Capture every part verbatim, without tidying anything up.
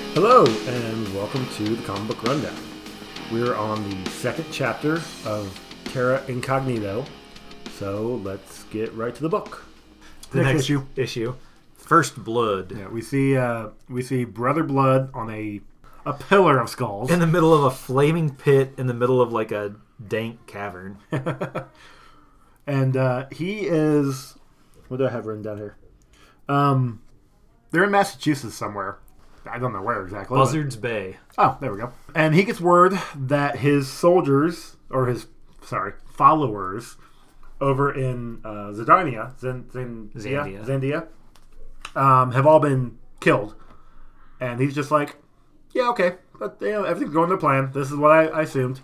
Hello, and welcome to the Comic Book Rundown. We're on the second chapter of Terra Incognito, so let's get right to the book. The next, next issue. issue, First Blood. Yeah, we see uh, we see Brother Blood on a a pillar of skulls in the middle of a flaming pit, in the middle of like a dank cavern, and uh, he is. What do I have written down here? Um, they're in Massachusetts somewhere. I don't know where exactly. Buzzards Bay. Oh, there we go. And he gets word that his soldiers, or his, sorry, followers, over in uh, Zidania, Zen, Zen, Zandia, Zandia, um, have all been killed. And he's just like, yeah, okay, but you know, everything's going to plan. This is what I, I assumed.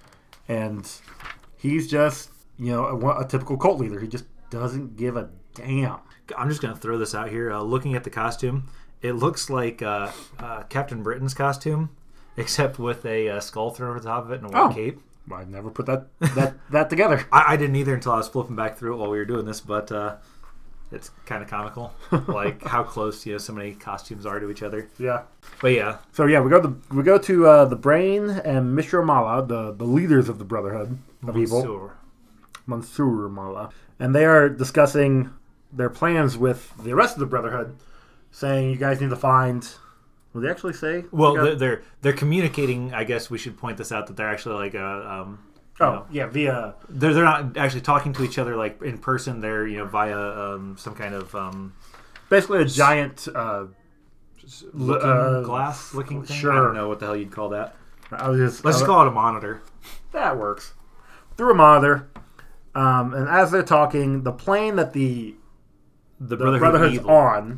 And he's just, you know, a, a typical cult leader. He just doesn't give a damn. I'm just going to throw this out here. Uh, looking at the costume, it looks like uh, uh, Captain Britain's costume, except with a uh, skull thrown over the top of it and a white oh. cape. I never put that that, that together. I, I didn't either until I was flipping back through it while we were doing this, but uh, it's kind of comical, like how close you know so many costumes are to each other. Yeah, but yeah. So yeah, we go to we go to uh, the Brain and Mister Mala, the the leaders of the Brotherhood of Mansour. Evil, Mansour Mala, and they are discussing their plans with the rest of the Brotherhood, saying you guys need to find. Will they actually say? Well, they're, they're they're communicating. I guess we should point this out that they're actually like a. Um, oh know, yeah, via. They're they're not actually talking to each other like in person. They're you know via um, some kind of um, basically a giant uh, looking uh, glass looking thing. Sure. I don't know what the hell you'd call that. I was just let's I, just call it a monitor. That works. Through a monitor, um, and as they're talking, the plane that the the, the Brotherhood Brotherhood's Evil. on.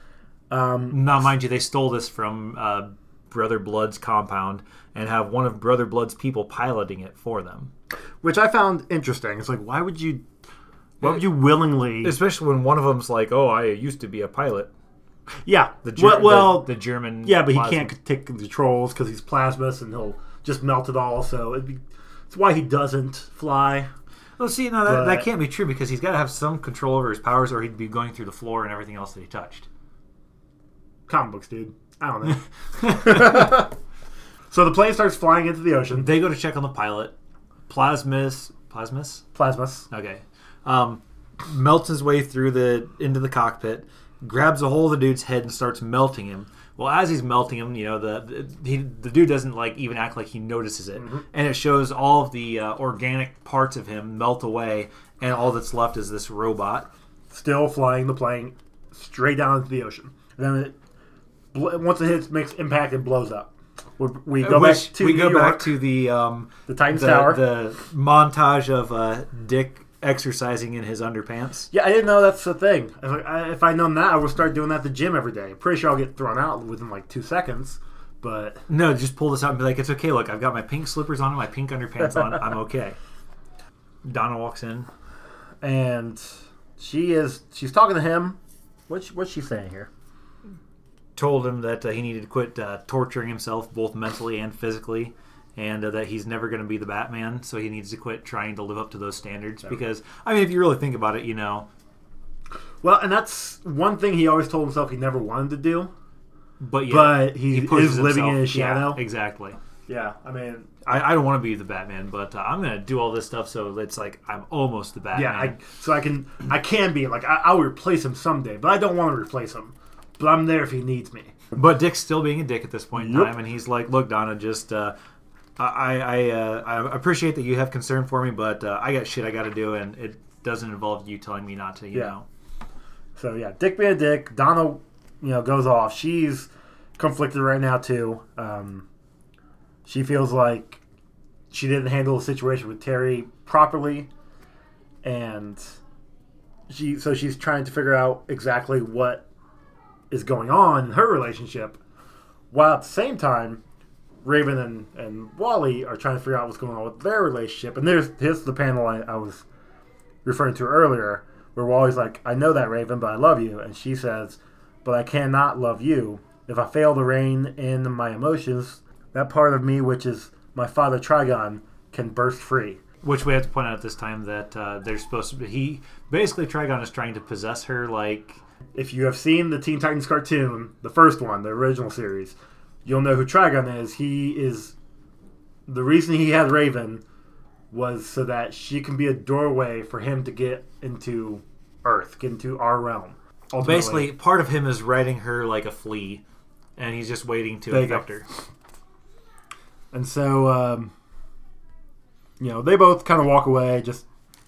Um, now, mind you, they stole this from uh, Brother Blood's compound and have one of Brother Blood's people piloting it for them. Which I found interesting. It's like, why would you why would you willingly... Especially when one of them's like, oh, I used to be a pilot. Yeah. The Ger- well, well the, the German... Yeah, but he plasma. can't take controls because he's plasmus and he'll just melt it all. So it'd be, it's why he doesn't fly. Well, see, no, that, but, that can't be true because he's got to have some control over his powers or he'd be going through the floor and everything else that he touched. Comic books, dude. I don't know. So the plane starts flying into the ocean. They go to check on the pilot. Plasmus, Plasmus, Plasmus. Okay. Um, melts his way through the into the cockpit, grabs a hold of the dude's head and starts melting him. Well, as he's melting him, you know the the, he, the dude doesn't like even act like he notices it, mm-hmm. and it shows all of the uh, organic parts of him melt away, and all that's left is this robot still flying the plane straight down into the ocean. And then it. Once it hits, makes impact, it blows up. We, we go Which, back to we New go York, back to the um, the Titan's the, Tower, the montage of uh, Dick exercising in his underpants. Yeah, I didn't know that's the thing. If, I, if I'd known that, I would start doing that at the gym every day. Pretty sure I'll get thrown out within like two seconds. But no, just pull this out and be like, it's okay. Look, I've got my pink slippers on and my pink underpants on. I'm okay. Donna walks in, and she is she's talking to him. What's what's she saying here? Told him that uh, he needed to quit uh, torturing himself both mentally and physically, and uh, that he's never going to be the Batman, so he needs to quit trying to live up to those standards. Because, I mean, if you really think about it, you know... Well, and that's one thing he always told himself he never wanted to do, but, yeah, but he, he is living himself. in his shadow. Yeah, exactly. Yeah, I mean... I, I don't want to be the Batman, but uh, I'm going to do all this stuff so it's like I'm almost the Batman. Yeah, I, so I can I can be, like, I, I'll replace him someday, but I don't want to replace him. But I'm there if he needs me. But Dick's still being a dick at this point in yep. time, and he's like, "Look, Donna, just uh, I I, uh, I appreciate that you have concern for me, but uh, I got shit I got to do, and it doesn't involve you telling me not to, you yeah. know." So yeah, Dick being a dick, Donna, you know, goes off. She's conflicted right now too. Um, she feels like she didn't handle the situation with Terry properly, and she so she's trying to figure out exactly what is going on in her relationship, while at the same time Raven and, and Wally are trying to figure out what's going on with their relationship. And there's here's the panel I, I was referring to earlier, where Wally's like, I know that, Raven, but I love you. And she says, but I cannot love you. If I fail to rein in my emotions, that part of me which is my father Trigon can burst free. Which we have to point out at this time that uh, they're supposed to be... He, basically, Trigon is trying to possess her, like... If you have seen the Teen Titans cartoon, the first one, the original series, you'll know who Trigon is. He is the reason he had Raven was so that she can be a doorway for him to get into Earth, get into our realm. Ultimately. Basically, part of him is riding her like a flea, and he's just waiting to There infect her. And so, um, you know, they both kind of walk away, just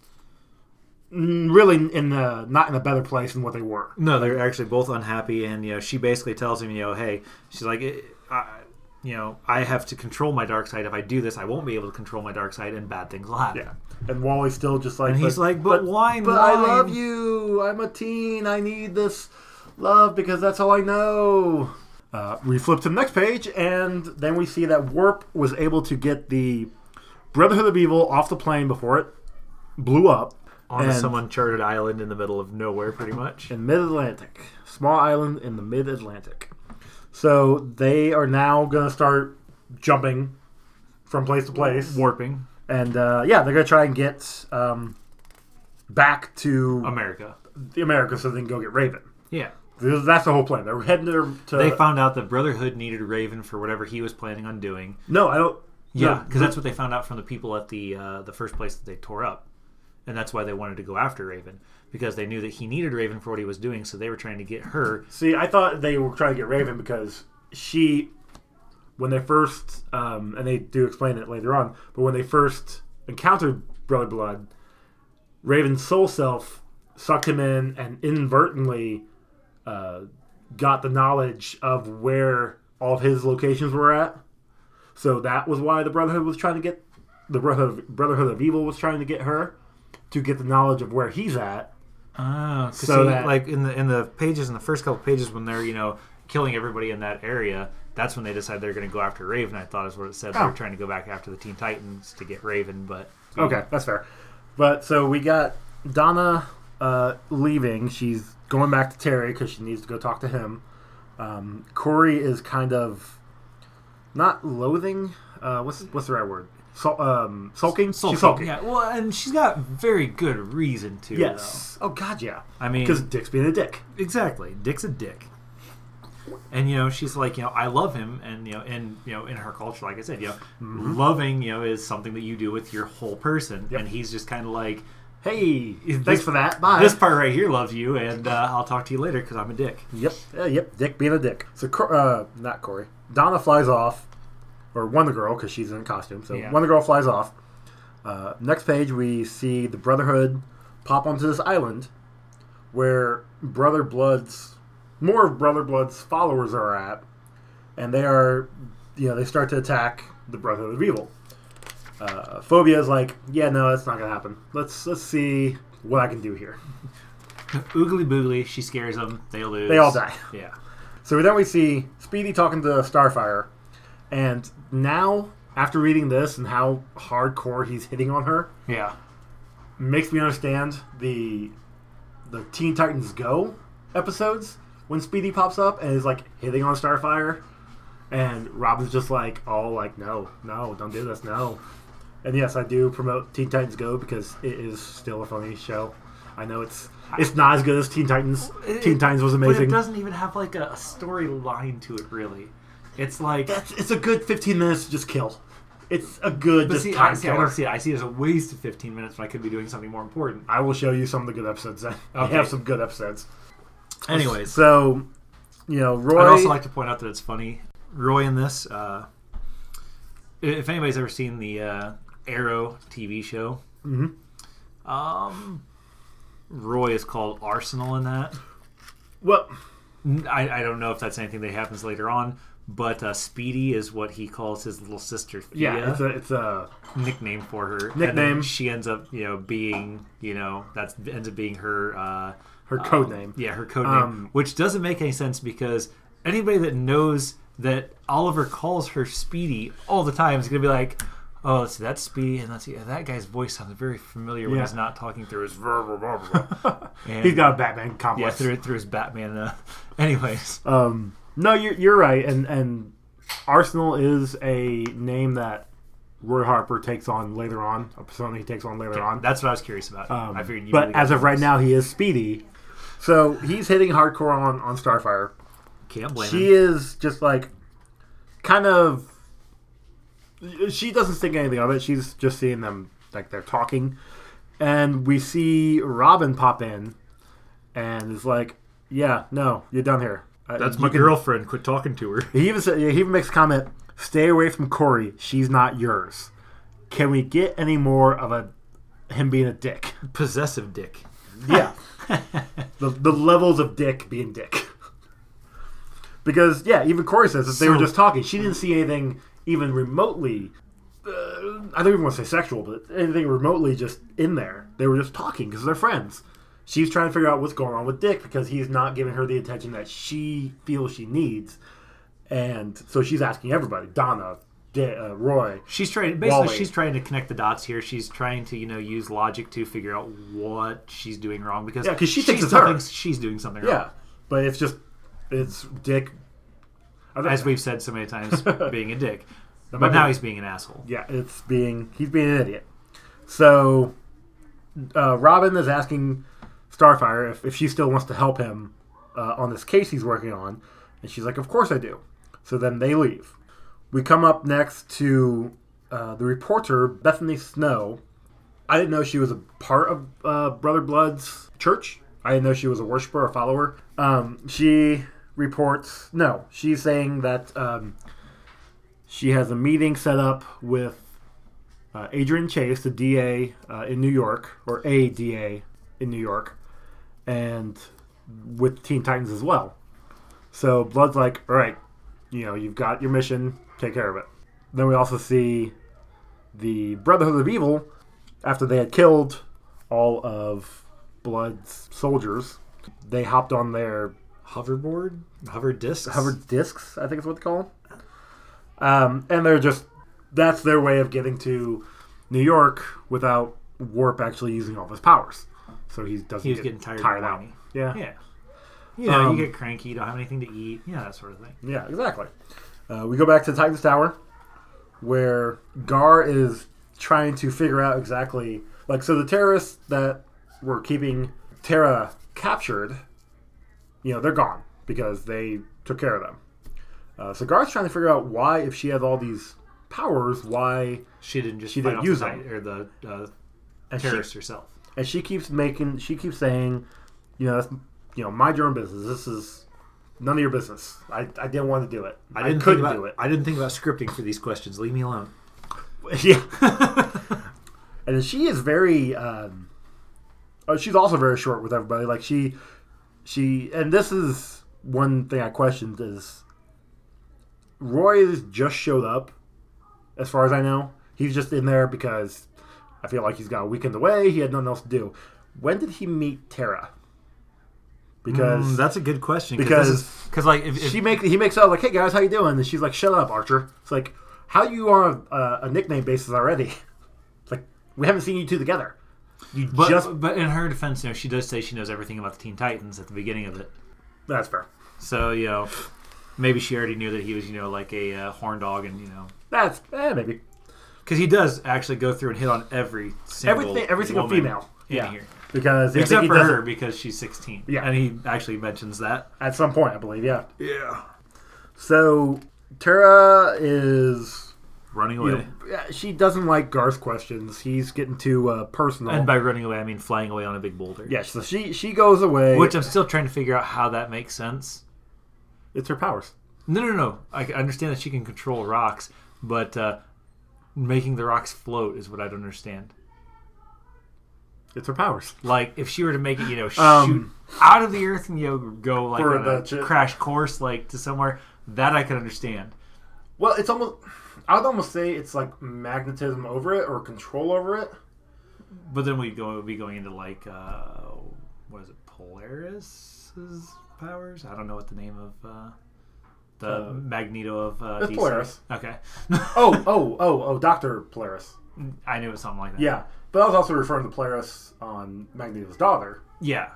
really in the not in a better place than what they were. No, they're actually both unhappy, and you know, she basically tells him, you know, hey, she's like, I, you know, I have to control my dark side. If I do this, I won't be able to control my dark side, and bad things will happen. Yeah. And Wally's still just like, and he's but, like, but, but why? But I love you. I'm a teen. I need this love because that's all I know. Uh, we flip to the next page, and then we see that Warp was able to get the Brotherhood of Evil off the plane before it blew up. On some uncharted island in the middle of nowhere, pretty much. In mid-Atlantic. Small island in the mid-Atlantic. So they are now going to start jumping from place to place. Warping. And, uh, yeah, they're going to try and get um, back to America. The America so they can go get Raven. Yeah. That's the whole plan. They're heading there to... They found out that Brotherhood needed Raven for whatever he was planning on doing. No, I don't... Yeah, because no, that's what they found out from the people at the uh, the first place that they tore up. And that's why they wanted to go after Raven. Because they knew that he needed Raven for what he was doing, so they were trying to get her. See, I thought they were trying to get Raven because she... When they first... Um, and they do explain it later on, but when they first encountered Brother Blood, Raven's soul self sucked him in and inadvertently... Uh, got the knowledge of where all of his locations were at. So that was why the Brotherhood was trying to get... The Brotherhood of, Brotherhood of Evil was trying to get her to get the knowledge of where he's at. Oh, so see, that, like in the in the pages, in the first couple pages when they're, you know, killing everybody in that area, that's when they decide they're going to go after Raven, I thought is what it said. Oh. They were trying to go back after the Teen Titans to get Raven, but... Okay, that's fair. But, so we got Donna uh, leaving. She's going back to Terry because she needs to go talk to him. Um, Corey is kind of not loathing. Uh, what's what's the right word? Sul- um, sulking. Sulking. She's sulking. Yeah. Well, and she's got very good reason to. Yes. Though. Oh God, yeah. I mean, because Dick's being a dick. Exactly. Dick's a dick. And you know, she's like, you know, I love him, and you know, and you know, in her culture, like I said, you know, mm-hmm. loving, you know, is something that you do with your whole person, yep. and he's just kind of like. Hey, thanks this, for that. Bye. This part right here loves you, and uh, I'll talk to you later because I'm a dick. Yep, uh, yep. Dick being a dick. So, uh, not Corey. Donna flies off, or Wonder Girl because she's in a costume. So yeah. Wonder Girl flies off. Uh, next page, we see the Brotherhood pop onto this island where Brother Blood's more of Brother Blood's followers are at, and they are, you know, they start to attack the Brotherhood of Evil. Uh, Phobia is like, yeah, no, that's not gonna happen. Let's let's see what I can do here. Oogly boogly, she scares them. They lose. They all die. Yeah. So then we see Speedy talking to Starfire, and now after reading this and how hardcore he's hitting on her, yeah, makes me understand the the Teen Titans Go episodes when Speedy pops up and is like hitting on Starfire, and Robin's just like, oh, like no, no, don't do this, no. And yes, I do promote Teen Titans Go because it is still a funny show. I know it's it's not as good as Teen Titans. It, Teen Titans was amazing. But it doesn't even have like a, a storyline to it, really. It's like That's, it's a good fifteen minutes to just kill. It's a good just see, time I, see, I don't see it. I see it as a waste of fifteen minutes when I could be doing something more important. I will show you some of the good episodes then. Okay. I have some good episodes. Anyways. So, you know, Roy... I'd also like to point out that it's funny. Roy in this, uh, if anybody's ever seen the uh, Arrow T V show, mm-hmm. um, Roy is called Arsenal in that. Well, I, I don't know if that's anything that happens later on, but uh, Speedy is what he calls his little sister Thea. Yeah, it's a, it's a nickname for her. Nickname. And then she ends up, you know, being, you know, that ends up being her uh, her code um, name. Yeah, her code name, um, which doesn't make any sense because anybody that knows that Oliver calls her Speedy all the time is going to be like, oh, let's see, that's Speedy, and let's see, that guy's voice sounds very familiar when yeah. he's not talking through his... and, he's got a Batman complex. Yeah, through, through his Batman. Uh, anyways. Um, no, you're, you're right, and, and Arsenal is a name that Roy Harper takes on later on, a persona he takes on later okay, on. That's what I was curious about. Um, I figured you but really as of right this. now, he is Speedy. So he's hitting hardcore on, on Starfire. Can't blame she him. is just like, kind of, she doesn't think anything of it. She's just seeing them like they're talking, and we see Robin pop in, and is like, "Yeah, no, you're done here. Uh, That's you my can-" girlfriend. Quit talking to her. He even said, he even makes a comment, "Stay away from Corey. She's not yours." Can we get any more of a him being a dick? Possessive dick. Yeah, the the levels of dick being dick. Because yeah, even Corey says that they So- were just talking. She didn't see anything even remotely. Uh, I don't even want to say sexual, but anything remotely just in there. They were just talking because they're friends. She's trying to figure out what's going on with Dick because he's not giving her the attention that she feels she needs, and so she's asking everybody: Donna, Di- uh, Roy. She's trying. Basically, Wally. she's trying to connect the dots here. She's trying to, you know, use logic to figure out what she's doing wrong because Yeah, 'cause she thinks it's still her. thinks she's doing something wrong. Yeah, but it's just it's Dick. I don't- As we've said so many times, being a dick. might But be- now he's being an asshole. Yeah, it's being he's being an idiot. So uh, Robin is asking Starfire if, if she still wants to help him uh, on this case he's working on, and she's like, "Of course I do." So then they leave. We come up next to uh, the reporter Bethany Snow. I didn't know she was a part of uh, Brother Blood's church. I didn't know she was a worshiper or follower. Um, she reports no. She's saying that. Um, She has a meeting set up with uh, Adrian Chase, the D A uh, in New York, or a D A in New York, and with Teen Titans as well. So Blood's like, all right, you know, you've got your mission, take care of it. Then we also see the Brotherhood of Evil, after they had killed all of Blood's soldiers, they hopped on their Hoverboard? Hover discs? hover discs, I think is what they call them. Um, and they're just, that's their way of getting to New York without Warp actually using all of his powers. So he doesn't He was get getting tired, tired and out. whiny. Yeah. Yeah. You know, Um, you get cranky, you don't have anything to eat. Yeah, that sort of thing. Yeah, exactly. Uh, we go back to the Titans Tower, where Gar is trying to figure out exactly, like, so the terrorists that were keeping Terra captured, you know, they're gone because they took care of them. Uh, so Gar's trying to figure out why, if she has all these powers, why She didn't just She fight didn't off use the, them. night- or the uh, and she, terrorist herself. and she keeps making, she keeps saying, you know, that's, you know, mind your own business. This is none of your business. I, I didn't want to do it. I, didn't couldn't think about, do it. I didn't think about scripting for these questions. Leave me alone. Yeah. And she is very um oh, she's also very short with everybody. Like she she and this is one thing I questioned is Roy has just showed up, as far as I know. He's just in there because I feel like he's got a weekend away, he had nothing else to do. When did he meet Tara? Because Mm, that's a good question. because Because, like, if, if she make he makes out like, "Hey guys, how you doing?" And she's like, "Shut up, Archer." It's like, how you on a, a nickname basis already? It's like we haven't seen you two together. You But, just but in her defense, you know, she does say she knows everything about the Teen Titans at the beginning of it. that's fair. So, you know, maybe she already knew that he was, you know, like a uh, horn dog, and, you know, That's eh, maybe because he does actually go through and hit on every single everything. Every single woman female. in Yeah, here, because I except think for he does her it because she's sixteen. Yeah. and he actually mentions that. at some point, I believe. Yeah. Yeah, So Tara is, running you away, know, yeah, she doesn't like Garth's questions. He's getting too uh, personal. and by running away, I mean flying away on a big boulder. yeah, so she she goes away. Which I'm still trying to figure out how that makes sense. It's her powers. No, no, no. I understand that she can control rocks, but uh, making the rocks float is what I don't understand. It's her powers. Like, if she were to make it, you know, shoot Um, out of the earth and, you know, go, like, For on the a ch- crash course, like, to somewhere, that I can understand. Well, it's almost. I would almost say it's like magnetism over it or control over it. But then we'd go, be going into, like, uh, what is it, Polaris's powers? I don't know what the name of uh, the Uh, Magneto of uh, it's D C. Polaris. Okay. Oh, oh, oh, oh, Doctor Polaris. I knew it was something like that. Yeah, but I was also referring to Polaris on Magneto's daughter. Yeah.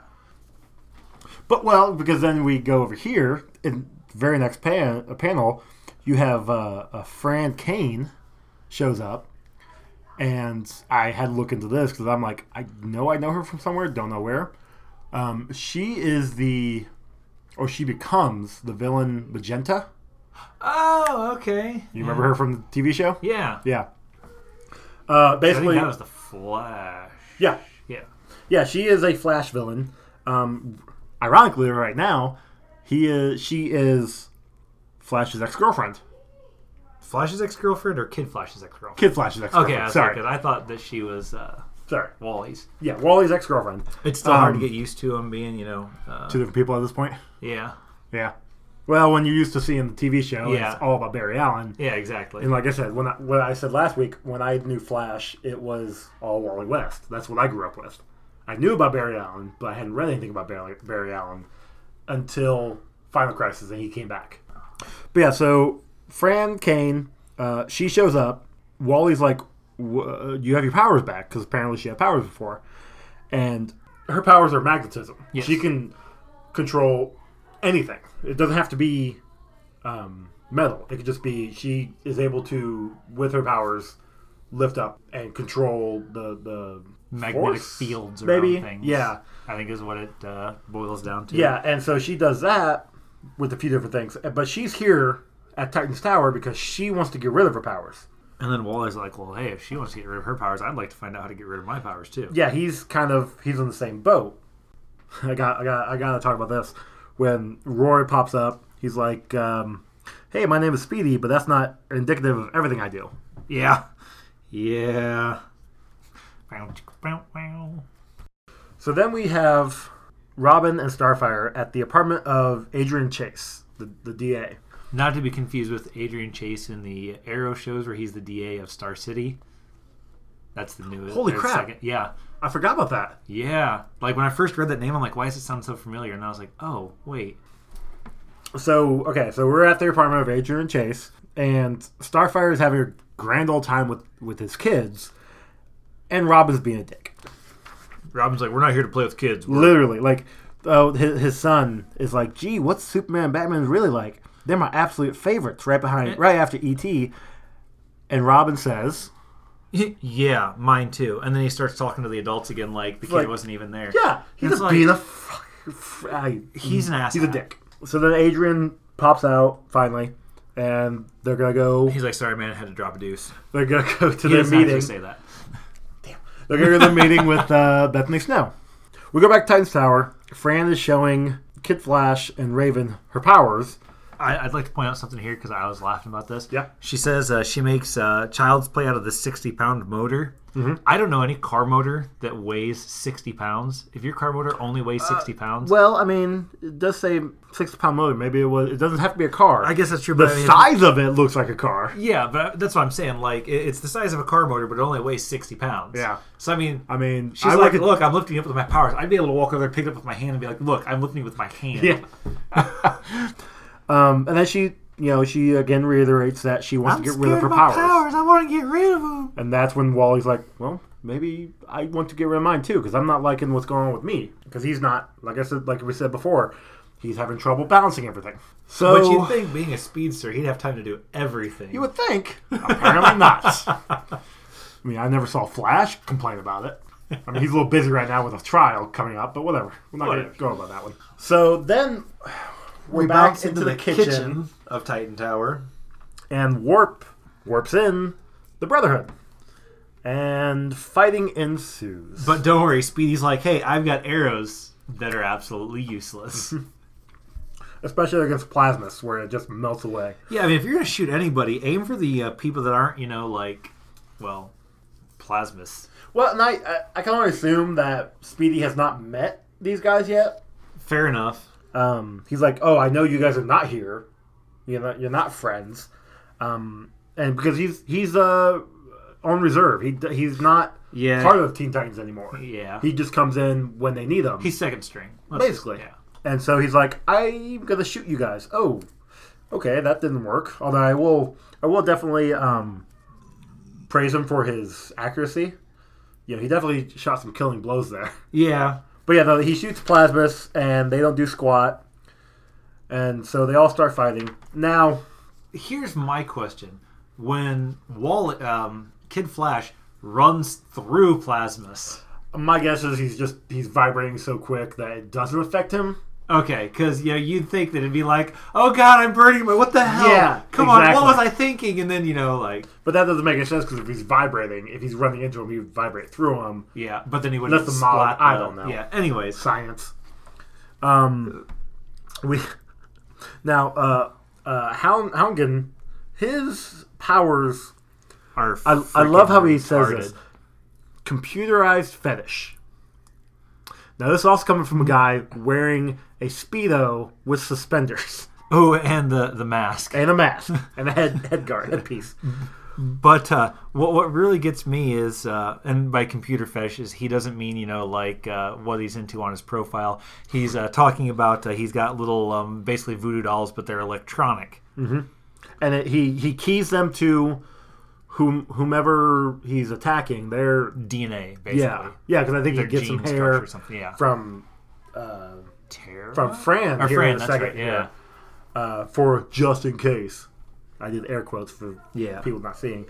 But, well, because then we go over here, in the very next pan, a panel, you have uh, a Fran Kane shows up, and I had to look into this because I'm like, I know I know her from somewhere, don't know where. Um, she is the, or she becomes the villain Magenta. Oh, okay. You remember her from the T V show? Yeah. Yeah. Uh, I basically, think that was the Flash. yeah, Yeah. yeah. She is a Flash villain. Um, ironically, right now, he is. She is Flash's ex-girlfriend. Flash's ex-girlfriend or Kid Flash's ex-girlfriend? Kid Flash's ex-girlfriend. Okay, I sorry. because I thought that she was uh, Sorry. Wally's. Yeah, Wally's ex-girlfriend. It's still hard Um, to get used to him being, you know. Uh, Two different people at this point. yeah. Yeah. Well, when you're used to seeing the T V show, Yeah. it's all about Barry Allen. Yeah, exactly. And like I said, when I, when I said last week, when I knew Flash, it was all Wally West. That's what I grew up with. I knew about Barry Allen, but I hadn't read anything about Barry, Barry Allen until Final Crisis, and he came back. But yeah, so Fran Kane, uh, she shows up. Wally's like, w- you have your powers back, because apparently she had powers before. And her powers are magnetism. Yes. She can control anything. It doesn't have to be um, metal. It could just be she is able to, with her powers, lift up and control the the Magnetic force, fields maybe. around things. Yeah, I think is what it uh, boils down to. yeah. And so she does that with a few different things. But she's here at Titan's Tower because she wants to get rid of her powers. And then Wally's like, well, hey, if she wants to get rid of her powers, I'd like to find out how to get rid of my powers too. Yeah, he's kind of he's in the same boat. I got I got I got to talk about this. When Roy pops up, he's like, um, "Hey, my name is Speedy, but that's not indicative of everything I do." Yeah. Yeah. So then we have Robin and Starfire at the apartment of Adrian Chase, the, the D A. Not to be confused with Adrian Chase in the Arrow shows where he's the D A of Star City. That's the newest. Holy or crap. Second. Yeah. I forgot about that. Yeah. Like when I first read that name, I'm like, why does it sound so familiar? And I was like, oh, wait. So, okay, so we're at the apartment of Adrian Chase, and Starfire is having a grand old time with, with his kids, and Robin's being a dick. Robin's like, we're not here to play with kids. We're... Literally. Like, oh, his, his son is like, gee, what's Superman and Batman really like? They're my absolute favorites, right behind, right after E T. And Robin says... Yeah, mine too. And then he starts talking to the adults again like the kid like, wasn't even there. Yeah, he's It's a, like- being a... F- f- I, He's an ass. He's a dick. So then Adrian pops out, finally, and they're going to go... He's like, sorry, man, I had to drop a deuce. They're going to go to He their doesn't actually meeting. say that. They're going to go to the meeting with uh, Bethany Snow. We go back to Titan's Tower. Fran is showing Kid Flash and Raven her powers. I, I'd like to point out something here because I was laughing about this. Yeah. She says uh, she makes uh, Child's Play out of the sixty-pound motor. Mm-hmm. I don't know any car motor that weighs sixty pounds. If your car motor only weighs sixty pounds... Well, I mean, it does say sixty-pound motor. Maybe it was. It doesn't have to be a car. I guess that's true. The but I mean, size of it looks like a car. Yeah, but that's what I'm saying. Like, it- it's the size of a car motor, but it only weighs sixty pounds. Yeah. So, I mean... I mean, She's I like, look at- look, I'm lifting it up with my powers. I'd be able to walk over there, pick it up with my hand, and be like, look, I'm lifting it with my hand. Yeah. um, and then she, you know, she again reiterates that she wants to get rid of her powers. I want to get rid of them. And that's when Wally's like, well, maybe I want to get rid of mine too, because I'm not liking what's going on with me. Because he's not, like I said, like we said before, he's having trouble balancing everything. So But you'd think, being a speedster, he'd have time to do everything. you would think. Apparently not. I mean, I never saw Flash complain about it. I mean, he's a little busy right now with a trial coming up, but whatever. We're not going Whatever. to go about that one. So then we're we back bounce into, the, kitchen, of Titan Tower. and Warp warps in the Brotherhood. And fighting ensues. But don't worry, Speedy's like, hey, I've got arrows that are absolutely useless. Especially against Plasmus, where it just melts away. Yeah, I mean, if you're going to shoot anybody, aim for the uh, people that aren't, you know, like, well, Plasmus. Well, and I, I, I can only assume that Speedy has not met these guys yet. Fair enough. Um, he's like, oh, I know you guys are not here. You're not, you're not friends. Um, and because he's he's uh, on reserve. He He's not Yeah. part of Teen Titans anymore. Yeah. He just comes in when they need him. He's second string. Let's- Basically. Yeah. And so he's like, I'm going to shoot you guys. Oh, okay, that didn't work. Although I will, I will definitely um, praise him for his accuracy. You know, he definitely shot some killing blows there. Yeah. But yeah, no, he shoots Plasmus, and they don't do squat. And so they all start fighting. Now, Here's my question. When Wall, um, Kid Flash runs through Plasmus, my guess is he's just, he's vibrating so quick that it doesn't affect him Okay, because you know you'd think that it'd be like, oh god, I'm burning my what the hell? Yeah, come exactly. on, what was I thinking? And then you know like, But that doesn't make any sense because if he's vibrating, if he's running into him, he would vibrate through him. yeah, but then he wouldn't That's the model. splat. I the- don't know. Yeah. Anyways, Science. Um, we now uh uh Hound Houngan, his powers. are I I love how he says retarded. this. Computerized fetish. Now this is also coming from a guy wearing a Speedo with suspenders Oh, and the the mask. and a mask and a head head guard headpiece. But uh, what what really gets me is, uh, and by computer fetish, is he doesn't mean you know like uh, what he's into on his profile. He's uh, talking about uh, he's got little um, basically voodoo dolls, but they're electronic. And it, he he keys them to whom whomever he's attacking. Their D N A, basically. yeah yeah because I think Their he gets some gene structure hair or something. Yeah. from uh, Tara? from Fran Or here Fran, in a that's second. right, yeah. Uh, for just in case. I did air quotes for Yeah. people not seeing.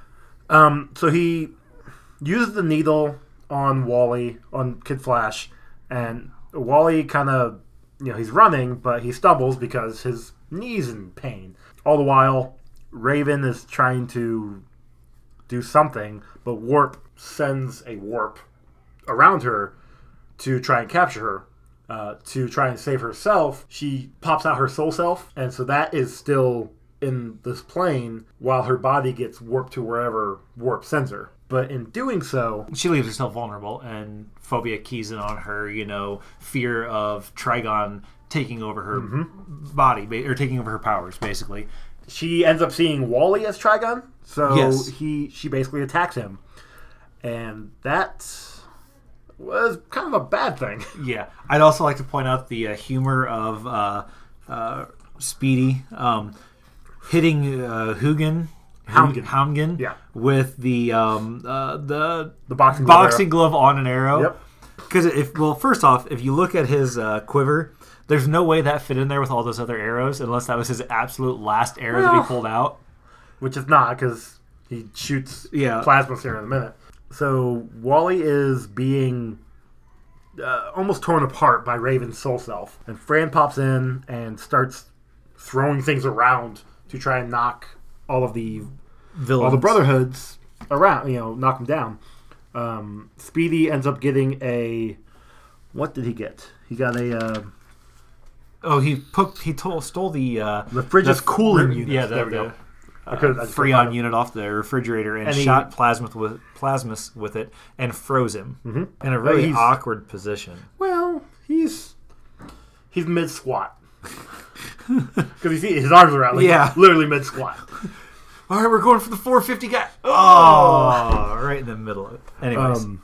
Um, so he uses the needle on Wally, on Kid Flash, and Wally kind of, you know, he's running, but he stumbles because his knee's in pain. All the while, Raven is trying to do something, but Warp sends a warp around her to try and capture her. Uh, to try and save herself, she pops out her soul self, and so that is still in this plane while her body gets warped to wherever Warp sends her. But in doing so, She leaves herself vulnerable, and Phobia keys in on her, you know, fear of Trigon taking over her body, ba- or taking over her powers, basically. she ends up seeing Wally as Trigon, so Yes. he she basically attacks him. And that was kind of a bad thing. Yeah. I'd also like to point out the uh, humor of uh, uh, Speedy um, hitting uh, Hugin. Houngan. Houngan Yeah. with the um, uh, the The boxing glove boxing glove on an arrow. Yep. Because if well, first off, if you look at his uh, quiver, there's no way that fit in there with all those other arrows, unless that was his absolute last arrow that Well. he pulled out. Which is not, because he shoots Yeah. plasma here in a minute. So Wally is being uh, almost torn apart by Raven's soul self. And Fran pops in and starts throwing things around to try and knock all of the Villains. all the Brotherhoods around, you know, knock them down. Um, Speedy ends up getting a... What did he get? He got a... Uh, Oh, he put he told, stole the uh, The fridge's cooling unit. Yeah, the, There we the, go. uh, I couldn't- I just couldn't find Freon it. unit off the refrigerator and, And he- shot Plasmus with Plasmus with it and froze him Mm-hmm. in a really he's- awkward position. well, he's... He's mid-squat. Because you see his arms are out. Like, Yeah. literally mid-squat. All right, we're going for the four fifty guy. Oh, right in the middle of it. Anyways, Um,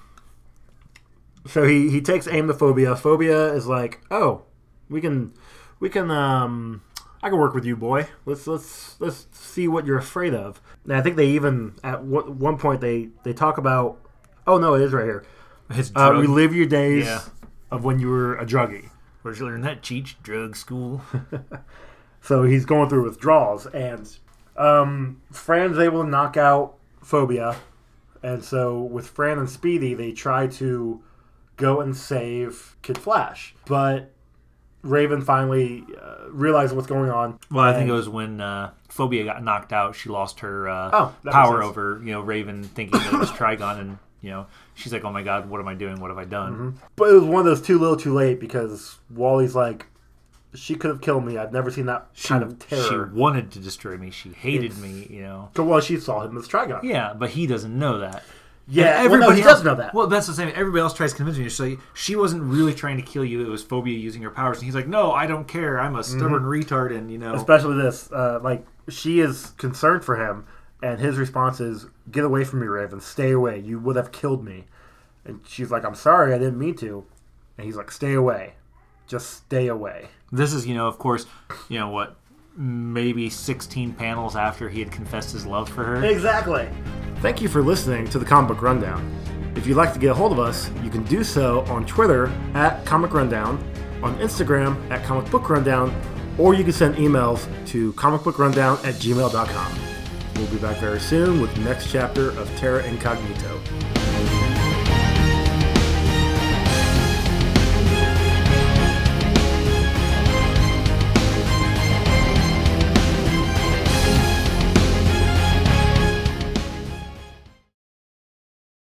so he, he takes aim to Phobia. Phobia is like, oh, we can, we can, um, I can work with you, boy. Let's let's let's see what you're afraid of. And I think they even at w- one point they they talk about, oh no, it is right here. his Uh, drug. relive your days Yeah. of when you were a druggie. Where'd you learn that? Cheech drug school. So he's going through withdrawals, and um, Fran's able to knock out Phobia. And so with Fran and Speedy, they try to go and save Kid Flash. But Raven finally uh, realizes what's going on. Well, I think and- it was when uh, Phobia got knocked out. She lost her uh, Oh, that makes power sense. over you know Raven, thinking that it was Trigon, and you know she's like, "Oh my God, what am I doing? What have I done?" But it was one of those too little, too late, because Wally's like, she could have killed me. I've never seen that She, kind of terror. she wanted to destroy me. She hated It's- me. You know. So, well, she saw him as Trigon. Yeah, but he doesn't know that. Yeah, And well, no, he else, does know that. Well, that's the same. Everybody else tries to convince me. So she wasn't really trying to kill you. It was Phobia using her powers. And he's like, no, I don't care. I'm a stubborn retard. And, you know. Especially this. Uh, like, she is concerned for him, and his response is, get away from me, Raven. Stay away. You would have killed me. And she's like, I'm sorry. I didn't mean to. And he's like, stay away. Just stay away. This is, you know, of course, you know, what, maybe sixteen panels after he had confessed his love for her. Exactly. Thank you for listening to the Comic Book Rundown. If you'd like to get a hold of us, you can do so on Twitter at Comic Rundown, on Instagram at Comic Book Rundown, or you can send emails to comicbookrundown at gmail dot com. We'll be back very soon with the next chapter of Terra Incognito.